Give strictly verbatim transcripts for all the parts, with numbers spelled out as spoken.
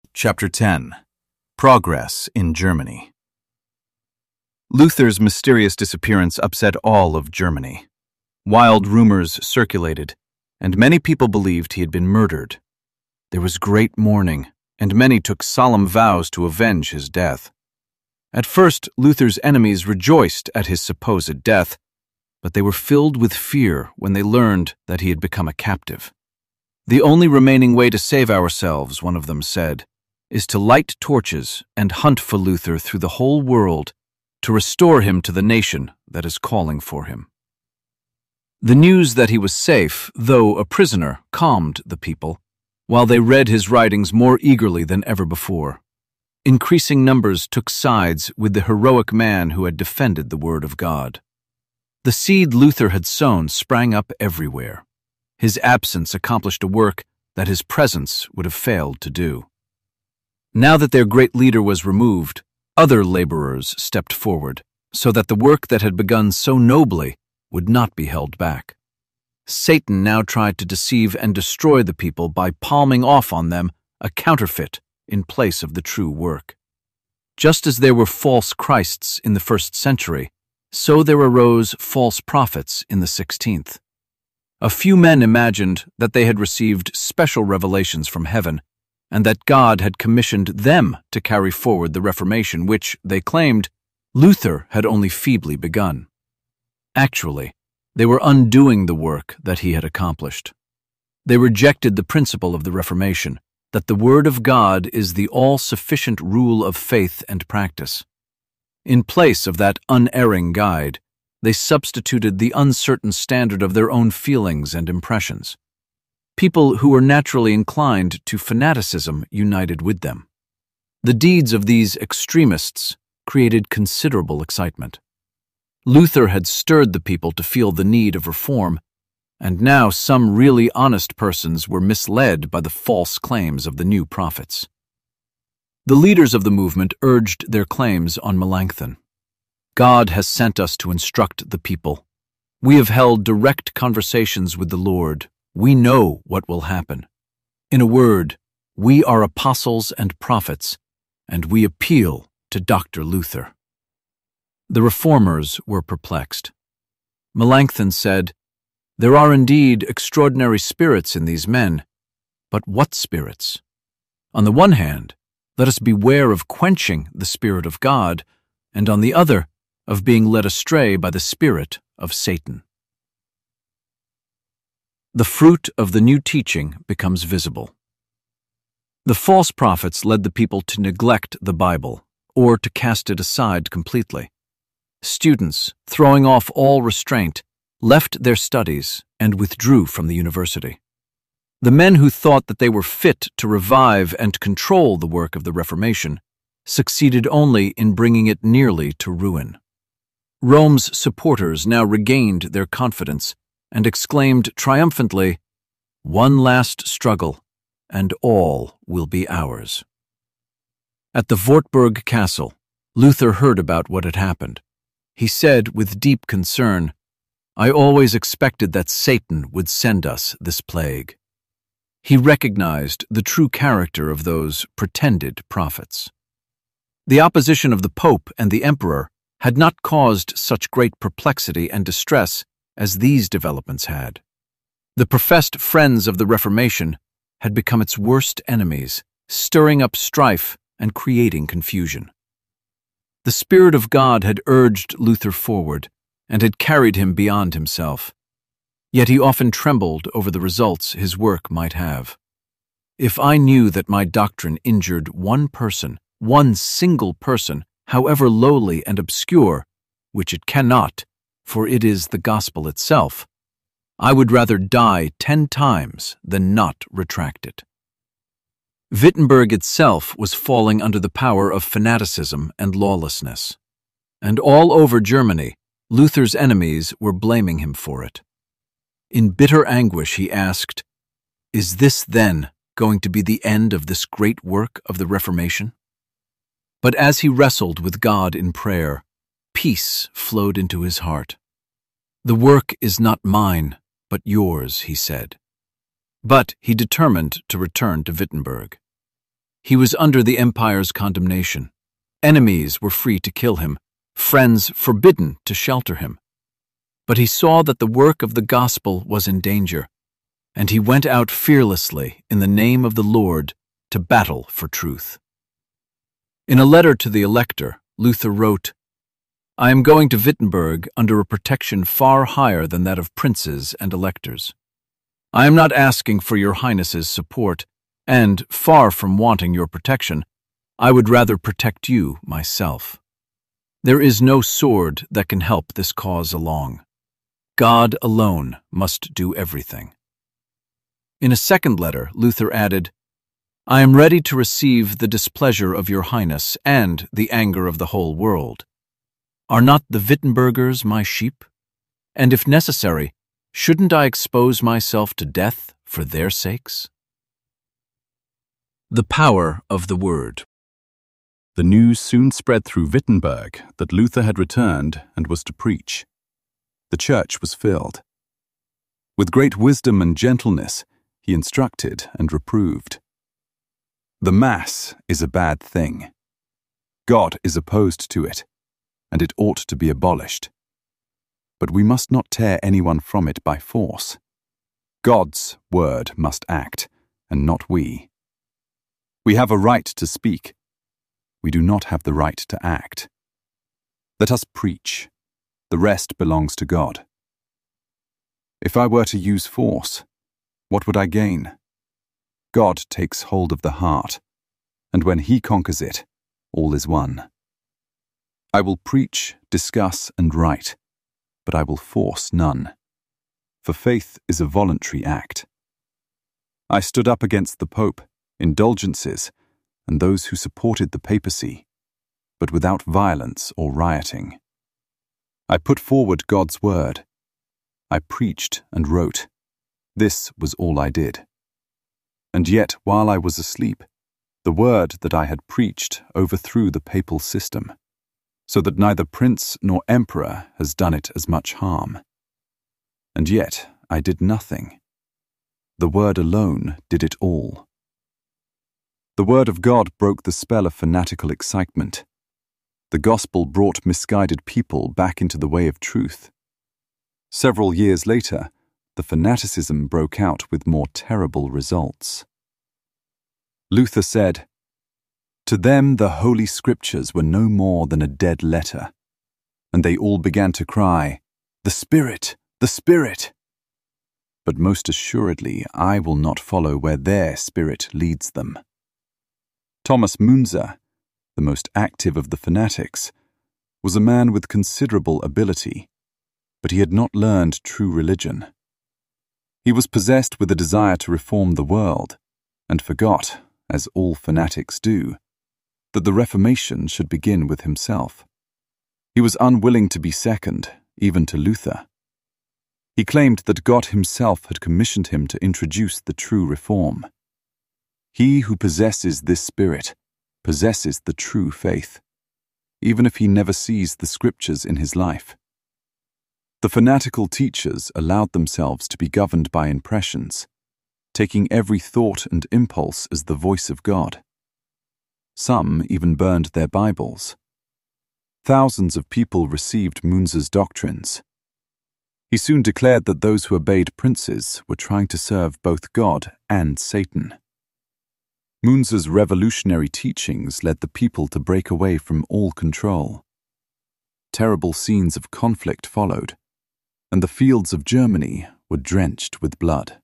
Chapter ten. Progress in Germany. Luther's mysterious disappearance upset all of Germany. Wild rumors circulated, and many people believed he had been murdered. There was great mourning, and many took solemn vows to avenge his death. At first, Luther's enemies rejoiced at his supposed death, but they were filled with fear when they learned that he had become a captive. "The only remaining way to save ourselves," one of them said, "is to light torches and hunt for Luther through the whole world to restore him to the nation that is calling for him." The news that he was safe, though a prisoner, calmed the people, while they read his writings more eagerly than ever before. Increasing numbers took sides with the heroic man who had defended the Word of God. The seed Luther had sown sprang up everywhere. His absence accomplished a work that his presence would have failed to do. Now that their great leader was removed, other laborers stepped forward, so that the work that had begun so nobly would not be held back. Satan now tried to deceive and destroy the people by palming off on them a counterfeit in place of the true work. Just as there were false Christs in the first century, so there arose false prophets in the sixteenth. A few men imagined that they had received special revelations from heaven, and that God had commissioned them to carry forward the Reformation which, they claimed, Luther had only feebly begun. Actually, they were undoing the work that he had accomplished. They rejected the principle of the Reformation, that the Word of God is the all-sufficient rule of faith and practice. In place of that unerring guide, they substituted the uncertain standard of their own feelings and impressions. People who were naturally inclined to fanaticism united with them. The deeds of these extremists created considerable excitement. Luther had stirred the people to feel the need of reform, and now some really honest persons were misled by the false claims of the new prophets. The leaders of the movement urged their claims on Melanchthon. "God has sent us to instruct the people. We have held direct conversations with the Lord. We know what will happen. In a word, we are apostles and prophets, and we appeal to Doctor Luther." The reformers were perplexed. Melanchthon said, "There are indeed extraordinary spirits in these men, but what spirits? On the one hand, let us beware of quenching the Spirit of God, and on the other, of being led astray by the spirit of Satan." The fruit of the new teaching becomes visible. The false prophets led the people to neglect the Bible, or to cast it aside completely. Students, throwing off all restraint, left their studies and withdrew from the university. The men who thought that they were fit to revive and control the work of the Reformation succeeded only in bringing it nearly to ruin. Rome's supporters now regained their confidence and exclaimed triumphantly, "One last struggle, and all will be ours." At the Wartburg Castle, Luther heard about what had happened. He said with deep concern, "I always expected that Satan would send us this plague." He recognized the true character of those pretended prophets. The opposition of the Pope and the Emperor had not caused such great perplexity and distress as these developments had. The professed friends of the Reformation had become its worst enemies, stirring up strife and creating confusion. The Spirit of God had urged Luther forward and had carried him beyond himself, yet he often trembled over the results his work might have. "If I knew that my doctrine injured one person, one single person, however lowly and obscure, which it cannot, for it is the gospel itself, I would rather die ten times than not retract it." Wittenberg itself was falling under the power of fanaticism and lawlessness, and all over Germany, Luther's enemies were blaming him for it. In bitter anguish he asked, "Is this then going to be the end of this great work of the Reformation?" But as he wrestled with God in prayer, peace flowed into his heart. "The work is not mine, but yours," he said. But he determined to return to Wittenberg. He was under the empire's condemnation. Enemies were free to kill him, friends forbidden to shelter him. But he saw that the work of the gospel was in danger, and he went out fearlessly in the name of the Lord to battle for truth. In a letter to the elector, Luther wrote, "I am going to Wittenberg under a protection far higher than that of princes and electors. I am not asking for your Highness's support, and, far from wanting your protection, I would rather protect you myself. There is no sword that can help this cause along. God alone must do everything." In a second letter, Luther added, "I am ready to receive the displeasure of your Highness and the anger of the whole world. Are not the Wittenbergers my sheep? And if necessary, shouldn't I expose myself to death for their sakes?" The power of the word. The news soon spread through Wittenberg that Luther had returned and was to preach. The church was filled. With great wisdom and gentleness, he instructed and reproved. The Mass is a bad thing. God is opposed to it, and it ought to be abolished. But we must not tear anyone from it by force. God's word must act, and not we. We have a right to speak. We do not have the right to act. Let us preach. The rest belongs to God. If I were to use force, what would I gain? God takes hold of the heart, and when he conquers it, all is won. I will preach, discuss, and write, but I will force none, for faith is a voluntary act. I stood up against the Pope, indulgences, and those who supported the papacy, but without violence or rioting. I put forward God's word. I preached and wrote. This was all I did. And yet, while I was asleep, the word that I had preached overthrew the papal system, so that neither prince nor emperor has done it as much harm. And yet I did nothing. The word alone did it all. The word of God broke the spell of fanatical excitement. The gospel brought misguided people back into the way of truth. Several years later, the fanaticism broke out with more terrible results. Luther said, "To them the Holy Scriptures were no more than a dead letter, and they all began to cry, 'The Spirit, the Spirit!' But most assuredly I will not follow where their spirit leads them." Thomas Müntzer, the most active of the fanatics, was a man with considerable ability, but he had not learned true religion. He was possessed with a desire to reform the world, and forgot, as all fanatics do, that the Reformation should begin with himself. He was unwilling to be second, even to Luther. He claimed that God himself had commissioned him to introduce the true reform. He who possesses this spirit possesses the true faith, even if he never sees the Scriptures in his life. The fanatical teachers allowed themselves to be governed by impressions, taking every thought and impulse as the voice of God. Some even burned their Bibles. Thousands of people received Müntzer's doctrines. He soon declared that those who obeyed princes were trying to serve both God and Satan. Müntzer's revolutionary teachings led the people to break away from all control. Terrible scenes of conflict followed, and the fields of Germany were drenched with blood.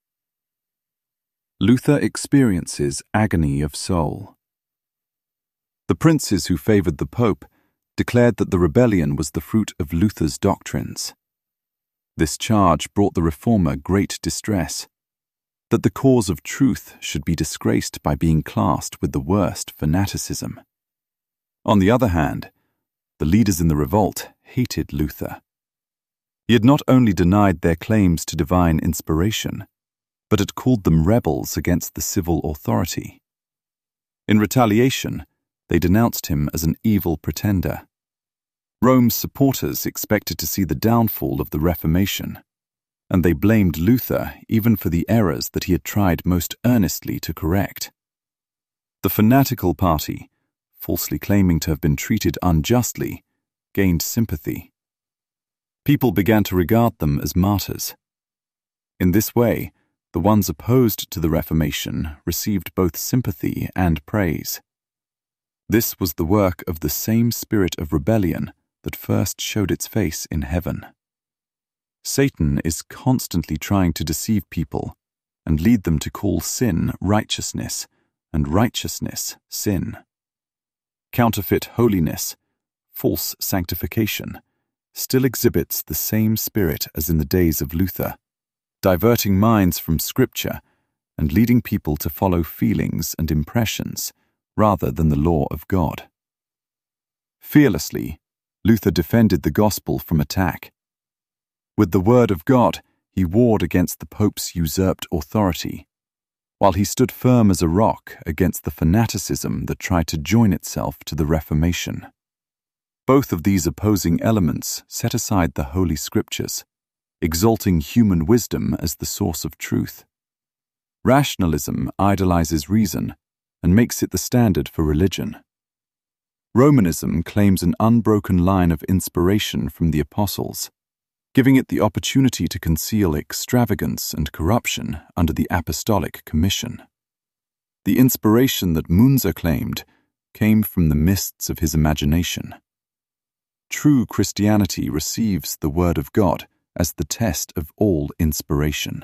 Luther experiences agony of soul. The princes who favored the Pope declared that the rebellion was the fruit of Luther's doctrines. This charge brought the reformer great distress, that the cause of truth should be disgraced by being classed with the worst fanaticism. On the other hand, the leaders in the revolt hated Luther. He had not only denied their claims to divine inspiration, but had called them rebels against the civil authority. In retaliation, they denounced him as an evil pretender. Rome's supporters expected to see the downfall of the Reformation, and they blamed Luther even for the errors that he had tried most earnestly to correct. The fanatical party, falsely claiming to have been treated unjustly, gained sympathy. People began to regard them as martyrs. In this way, the ones opposed to the Reformation received both sympathy and praise. This was the work of the same spirit of rebellion that first showed its face in heaven. Satan is constantly trying to deceive people and lead them to call sin righteousness and righteousness sin. Counterfeit holiness, false sanctification, still exhibits the same spirit as in the days of Luther, diverting minds from Scripture and leading people to follow feelings and impressions rather than the law of God. Fearlessly, Luther defended the gospel from attack. With the word of God, he warred against the Pope's usurped authority, while he stood firm as a rock against the fanaticism that tried to join itself to the Reformation. Both of these opposing elements set aside the Holy Scriptures, exalting human wisdom as the source of truth. Rationalism idolizes reason and makes it the standard for religion. Romanism claims an unbroken line of inspiration from the apostles, giving it the opportunity to conceal extravagance and corruption under the Apostolic Commission. The inspiration that Munzer claimed came from the mists of his imagination. True Christianity receives the Word of God as the test of all inspiration.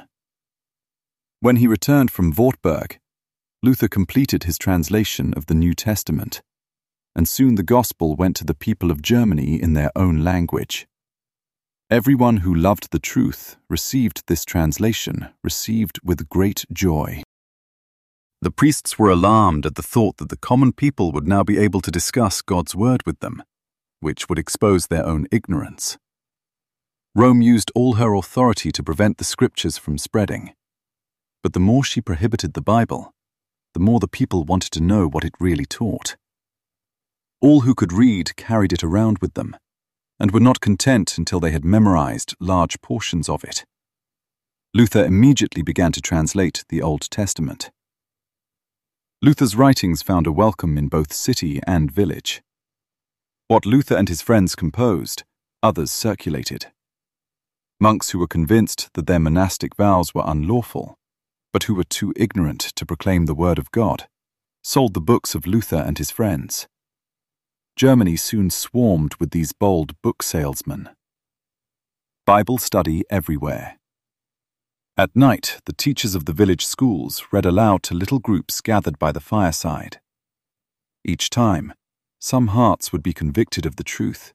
When he returned from Wartburg, Luther completed his translation of the New Testament, and soon the gospel went to the people of Germany in their own language. Everyone who loved the truth received this translation, received with great joy. The priests were alarmed at the thought that the common people would now be able to discuss God's word with them, which would expose their own ignorance. Rome used all her authority to prevent the scriptures from spreading. But the more she prohibited the Bible, the more the people wanted to know what it really taught. All who could read carried it around with them, and were not content until they had memorized large portions of it. Luther immediately began to translate the Old Testament. Luther's writings found a welcome in both city and village. What Luther and his friends composed, others circulated. Monks who were convinced that their monastic vows were unlawful, but who were too ignorant to proclaim the word of God, sold the books of Luther and his friends. Germany soon swarmed with these bold book salesmen. Bible study everywhere. At night, the teachers of the village schools read aloud to little groups gathered by the fireside. Each time, some hearts would be convicted of the truth.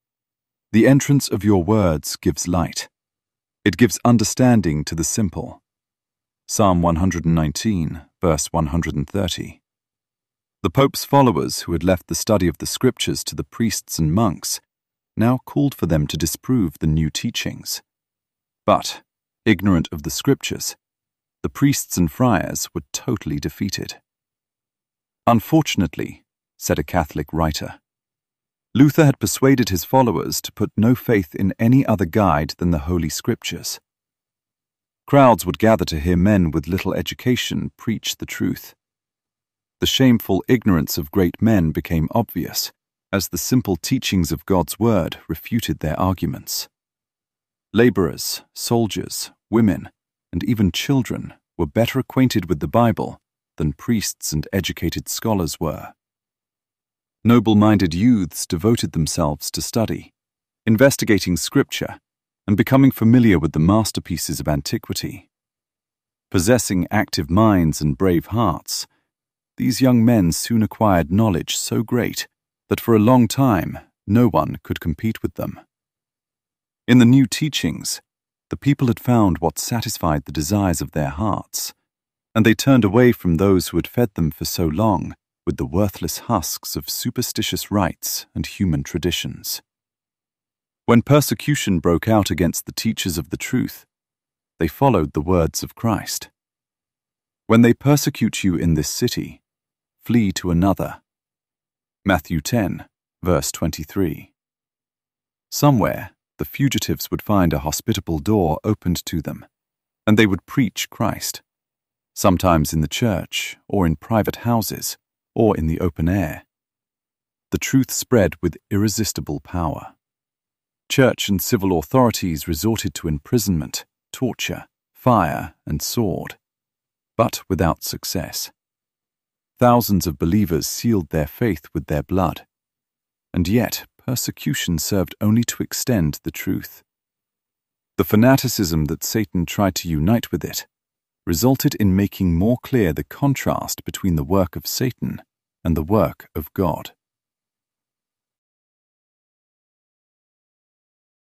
The entrance of your words gives light. It gives understanding to the simple. Psalm one hundred nineteen, verse one hundred thirty. The Pope's followers, who had left the study of the Scriptures to the priests and monks, now called for them to disprove the new teachings. But, ignorant of the Scriptures, the priests and friars were totally defeated. Unfortunately, said a Catholic writer, Luther had persuaded his followers to put no faith in any other guide than the Holy Scriptures. Crowds would gather to hear men with little education preach the truth. The shameful ignorance of great men became obvious, as the simple teachings of God's word refuted their arguments. Laborers, soldiers, women, and even children were better acquainted with the Bible than priests and educated scholars were. Noble-minded youths devoted themselves to study, investigating Scripture, and becoming familiar with the masterpieces of antiquity. Possessing active minds and brave hearts, these young men soon acquired knowledge so great that for a long time no one could compete with them. In the new teachings, the people had found what satisfied the desires of their hearts, and they turned away from those who had fed them for so long with the worthless husks of superstitious rites and human traditions. When persecution broke out against the teachers of the truth, they followed the words of Christ. When they persecute you in this city, flee to another. Matthew ten, verse twenty-three. Somewhere, the fugitives would find a hospitable door opened to them, and they would preach Christ, sometimes in the church or in private houses, or in the open air. The truth spread with irresistible power. Church and civil authorities resorted to imprisonment, torture, fire, and sword, but without success. Thousands of believers sealed their faith with their blood, and yet persecution served only to extend the truth. The fanaticism that Satan tried to unite with it resulted in making more clear the contrast between the work of Satan and the work of God.